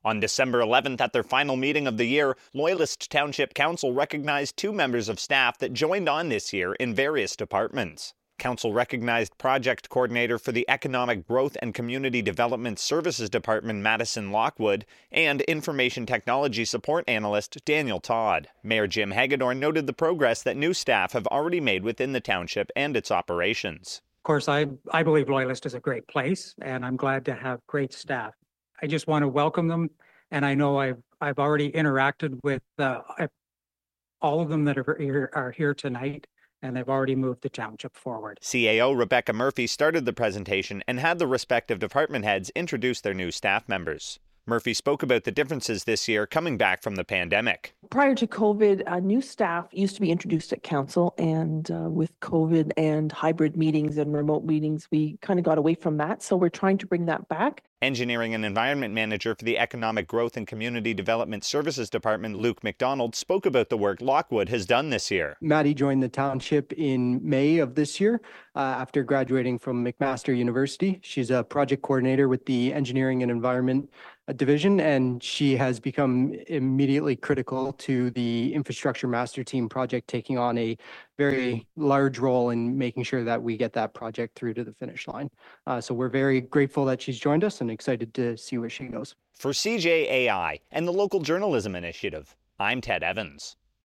On December 11th, at their final meeting of the year, Loyalist Township Council recognized 2 members of staff that joined on this year in various departments. Council recognized Project Coordinator for the Economic Growth and Community Development Services Department, Madison Lockwood, and Information Technology Support Analyst, Daniel Todd. Mayor Jim Hagedorn noted the progress that new staff have already made within the township and its operations. Of course, I believe Loyalist is a great place, and I'm glad to have great staff. I just want to welcome them, and I know I've already interacted with all of them that are here tonight, and they've already moved the township forward. CAO Rebecca Murphy started the presentation and had the respective department heads introduce their new staff members. Murphy spoke about the differences this year coming back from the pandemic. Prior to COVID, new staff used to be introduced at council, and with COVID and hybrid meetings and remote meetings, we kind of got away from that. So we're trying to bring that back. Engineering and Environment Manager for the Economic Growth and Community Development Services Department, Luke McDonald, spoke about the work Lockwood has done this year. Maddie joined the township in May of this year after graduating from McMaster University. She's a project coordinator with the Engineering and Environment Division, and she has become immediately critical to the Infrastructure Master Team project, taking on a very large role in making sure that we get that project through to the finish line. So we're very grateful that she's joined us and excited to see where she goes. For CJAI and the Local Journalism Initiative, I'm Ted Evans.